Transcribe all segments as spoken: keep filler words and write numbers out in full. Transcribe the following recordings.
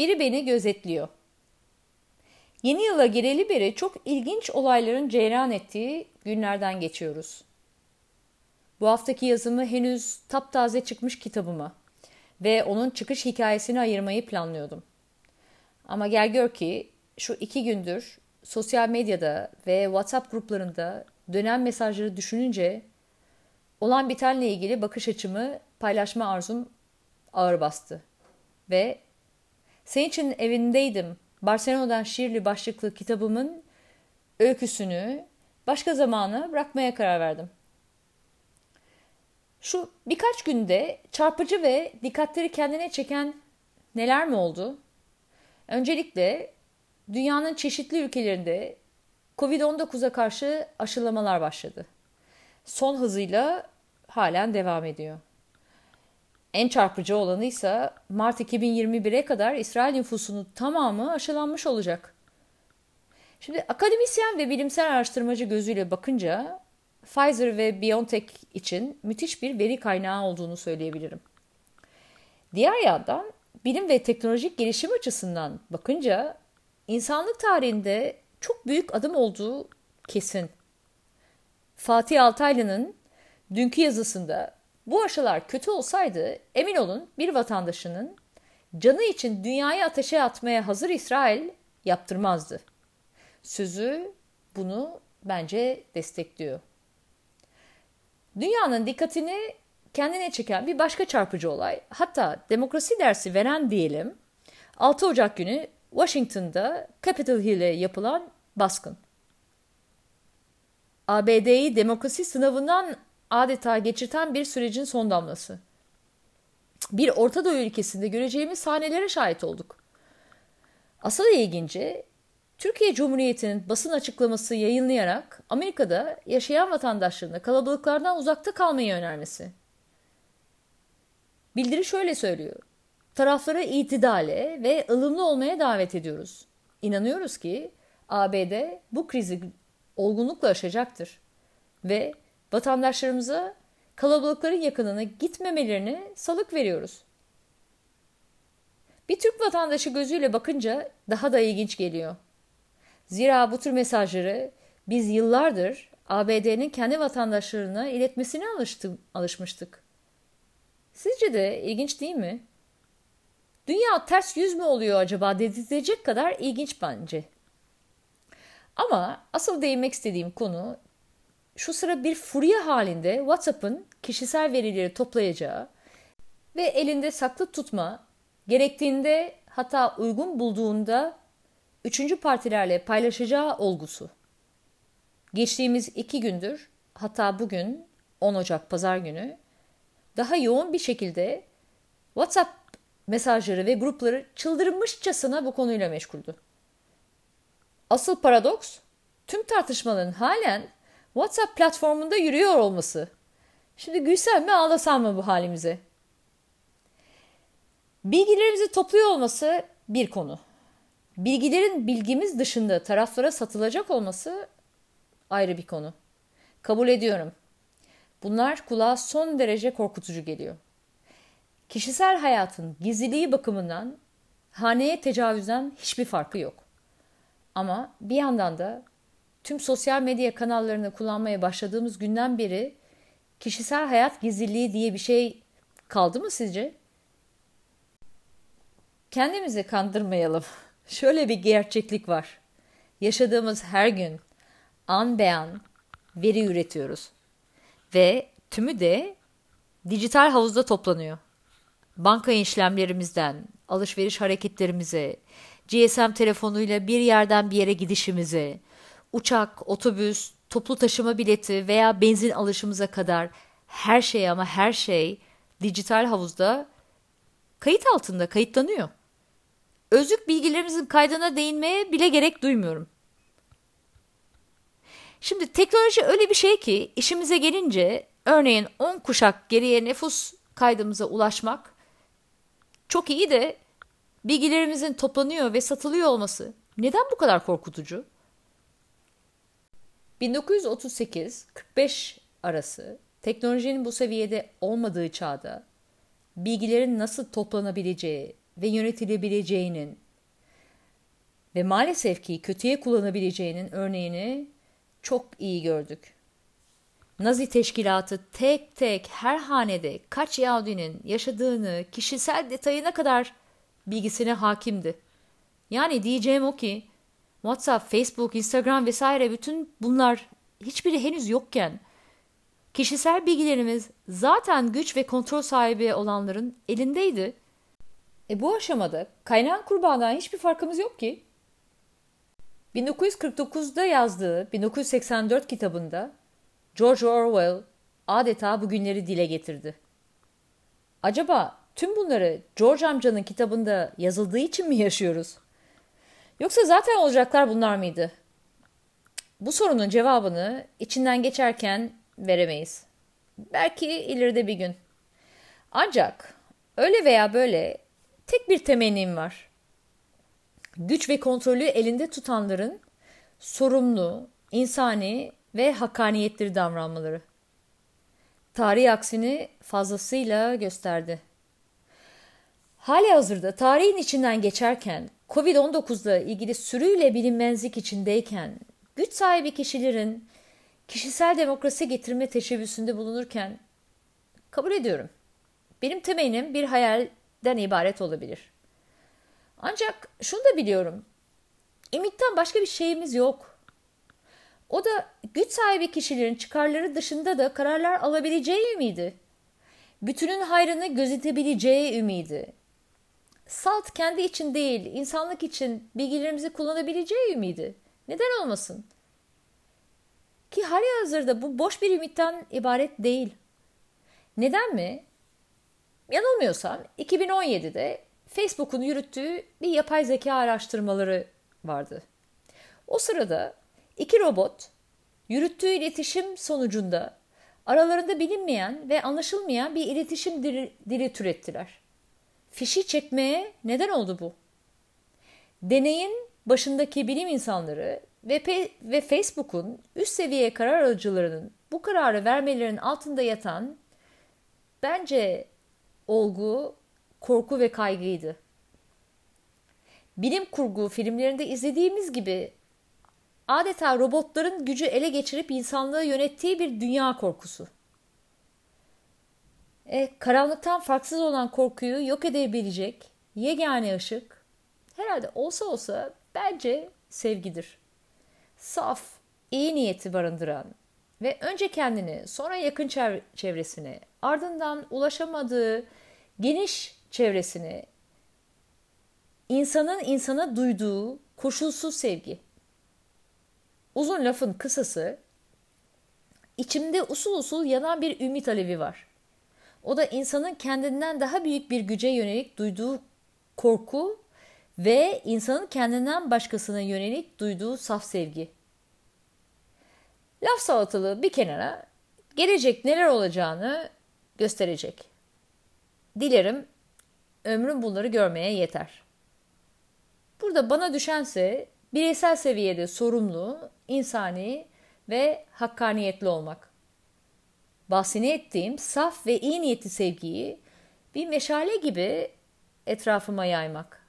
Biri beni gözetliyor. Yeni yıla gireli beri çok ilginç olayların cereyan ettiği günlerden geçiyoruz. Bu haftaki yazımı henüz taptaze çıkmış kitabıma ve onun çıkış hikayesini ayırmayı planlıyordum. Ama gel gör ki şu iki gündür sosyal medyada ve WhatsApp gruplarında dönen mesajları düşününce olan bitenle ilgili bakış açımı paylaşma arzum ağır bastı. Ve senin için evindeydim, Barcelona'dan şiirli başlıklı kitabımın öyküsünü başka zamana bırakmaya karar verdim. Şu birkaç günde çarpıcı ve dikkatleri kendine çeken neler mi oldu? Öncelikle dünyanın çeşitli ülkelerinde kovid on dokuza karşı aşılamalar başladı. Son hızıyla halen devam ediyor. En çarpıcı olanı ise Mart iki bin yirmi bire kadar İsrail nüfusunun tamamı aşılanmış olacak. Şimdi akademisyen ve bilimsel araştırmacı gözüyle bakınca Pfizer ve BioNTech için müthiş bir veri kaynağı olduğunu söyleyebilirim. Diğer yandan bilim ve teknolojik gelişim açısından bakınca insanlık tarihinde çok büyük adım olduğu kesin. Fatih Altaylı'nın dünkü yazısında bu aşılar kötü olsaydı emin olun bir vatandaşının canı için dünyayı ateşe atmaya hazır İsrail yaptırmazdı. Sözü bunu bence destekliyor. Dünyanın dikkatini kendine çeken bir başka çarpıcı olay, hatta demokrasi dersi veren diyelim, altı Ocak günü Washington'da Capitol Hill'e yapılan baskın. A B D'yi demokrasi sınavından adeta geçirten bir sürecin son damlası. Bir Orta Doğu ülkesinde göreceğimiz sahnelere şahit olduk. Asıl ilginci, Türkiye Cumhuriyeti'nin basın açıklaması yayınlayarak Amerika'da yaşayan vatandaşlarına kalabalıklardan uzakta kalmayı önermesi. Bildiri şöyle söylüyor. Taraflara itidale ve ılımlı olmaya davet ediyoruz. İnanıyoruz ki A B D bu krizi olgunlukla aşacaktır ve vatandaşlarımıza kalabalıkların yakınına gitmemelerini salık veriyoruz. Bir Türk vatandaşı gözüyle bakınca daha da ilginç geliyor. Zira bu tür mesajları biz yıllardır A B D'nin kendi vatandaşlarına iletmesine alıştı, alışmıştık. Sizce de ilginç değil mi? Dünya ters yüz mü oluyor acaba dedirtecek kadar ilginç bence. Ama asıl değinmek istediğim konu şu sıra bir furya halinde WhatsApp'ın kişisel verileri toplayacağı ve elinde saklı tutma, gerektiğinde hatta uygun bulduğunda üçüncü partilerle paylaşacağı olgusu. Geçtiğimiz iki gündür, hatta bugün on Ocak Pazar günü daha yoğun bir şekilde WhatsApp mesajları ve grupları çıldırmışçasına bu konuyla meşguldü. Asıl paradoks, tüm tartışmaların halen WhatsApp platformunda yürüyor olması. Şimdi gülsem mi ağlasam mı bu halimize? Bilgilerimizi topluyor olması bir konu. Bilgilerin bilgimiz dışında taraflara satılacak olması ayrı bir konu. Kabul ediyorum. Bunlar kulağa son derece korkutucu geliyor. Kişisel hayatın gizliliği bakımından haneye tecavüzden hiçbir farkı yok. Ama bir yandan da tüm sosyal medya kanallarını kullanmaya başladığımız günden beri kişisel hayat gizliliği diye bir şey kaldı mı sizce? Kendimizi kandırmayalım. Şöyle bir gerçeklik var. Yaşadığımız her gün an be an veri üretiyoruz. Ve tümü de dijital havuzda toplanıyor. Banka işlemlerimizden, alışveriş hareketlerimize, G S M telefonuyla bir yerden bir yere gidişimize, uçak, otobüs, toplu taşıma bileti veya benzin alışımıza kadar her şey ama her şey dijital havuzda kayıt altında kayıtlanıyor. Özlük bilgilerimizin kaydına değinmeye bile gerek duymuyorum. Şimdi teknoloji öyle bir şey ki işimize gelince örneğin on kuşak geriye nüfus kaydımıza ulaşmak çok iyi de bilgilerimizin toplanıyor ve satılıyor olması neden bu kadar korkutucu? bin dokuz yüz otuz sekiz kırk beş arası teknolojinin bu seviyede olmadığı çağda bilgilerin nasıl toplanabileceği ve yönetilebileceğinin ve maalesef ki kötüye kullanabileceğinin örneğini çok iyi gördük. Nazi teşkilatı tek tek her hanede kaç Yahudinin yaşadığını kişisel detayına kadar bilgisine hakimdi. Yani diyeceğim o ki WhatsApp, Facebook, Instagram vesaire bütün bunlar hiçbiri henüz yokken kişisel bilgilerimiz zaten güç ve kontrol sahibi olanların elindeydi. E bu aşamada kaynağın kurbanından hiçbir farkımız yok ki. bin dokuz yüz kırk dokuzda yazdığı bin dokuz yüz seksen dört kitabında George Orwell adeta bugünleri dile getirdi. Acaba tüm bunları George amcanın kitabında yazıldığı için mi yaşıyoruz? Yoksa zaten olacaklar bunlar mıydı? Bu sorunun cevabını içinden geçerken veremeyiz. Belki ileride bir gün. Ancak öyle veya böyle tek bir temennim var. Güç ve kontrolü elinde tutanların sorumlu, insani ve hakkaniyetli davranmaları. Tarih aksini fazlasıyla gösterdi. Halihazırda tarihin içinden geçerken, kovid on dokuzla ilgili sürüyle bilinmezlik içindeyken, güç sahibi kişilerin kişisel demokrasi getirme teşebbüsünde bulunurken kabul ediyorum. Benim temennim bir hayalden ibaret olabilir. Ancak şunu da biliyorum. Ümitten başka bir şeyimiz yok. O da güç sahibi kişilerin çıkarları dışında da kararlar alabileceği ümidi. Bütünün hayrını gözetebileceği ümidi. Salt kendi için değil, insanlık için bilgilerimizi kullanabileceği ümidi. Neden olmasın? Ki halihazırda bu boş bir ümitten ibaret değil. Neden mi? Yanılmıyorsam iki bin on yedide Facebook'un yürüttüğü bir yapay zeka araştırmaları vardı. O sırada iki robot yürüttüğü iletişim sonucunda aralarında bilinmeyen ve anlaşılmayan bir iletişim dili, dili türettiler. Fişi çekmeye neden oldu bu? Deneyin başındaki bilim insanları ve, ve Facebook'un üst seviye karar alıcılarının bu kararı vermelerinin altında yatan bence olgu, korku ve kaygıydı. Bilim kurgu filmlerinde izlediğimiz gibi adeta robotların gücü ele geçirip insanlığı yönettiği bir dünya korkusu. E, karanlıktan farksız olan korkuyu yok edebilecek yegane ışık herhalde olsa olsa bence sevgidir. Saf, iyi niyeti barındıran ve önce kendini sonra yakın çevresine ardından ulaşamadığı geniş çevresine insanın insana duyduğu koşulsuz sevgi. Uzun lafın kısası, içimde usul usul yanan bir ümit alevi var. O da insanın kendinden daha büyük bir güce yönelik duyduğu korku ve insanın kendinden başkasına yönelik duyduğu saf sevgi. Laf salatalığı bir kenara, gelecek neler olacağını gösterecek. Dilerim ömrüm bunları görmeye yeter. Burada bana düşense bireysel seviyede sorumlu, insani ve hakkaniyetli olmak. Bahsini ettiğim saf ve iyi niyetli sevgiyi bir meşale gibi etrafıma yaymak.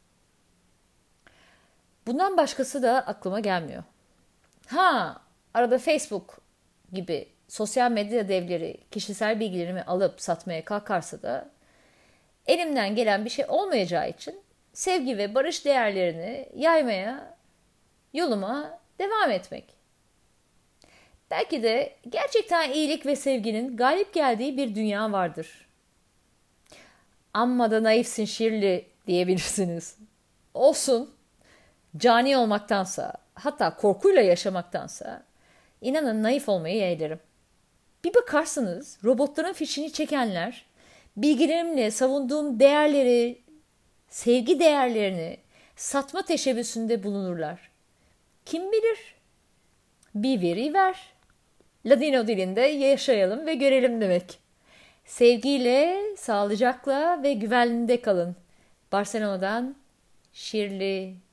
Bundan başkası da aklıma gelmiyor. Ha, arada Facebook gibi sosyal medya devleri kişisel bilgilerimi alıp satmaya kalkarsa da elimden gelen bir şey olmayacağı için sevgi ve barış değerlerini yaymaya, yoluma devam etmek. Belki de gerçekten iyilik ve sevginin galip geldiği bir dünya vardır. Amma da naifsin Şirli diyebilirsiniz. Olsun, cani olmaktansa, hatta korkuyla yaşamaktansa, inanın naif olmayı yeğlerim. Bir bakarsınız robotların fişini çekenler, bilgilerimle savunduğum değerleri, sevgi değerlerini satma teşebbüsünde bulunurlar. Kim bilir? Bir veri ver. Ladino dilinde yaşayalım ve görelim demek. Sevgiyle, sağlıcakla ve güvenliğinde kalın. Barcelona'dan Şirli.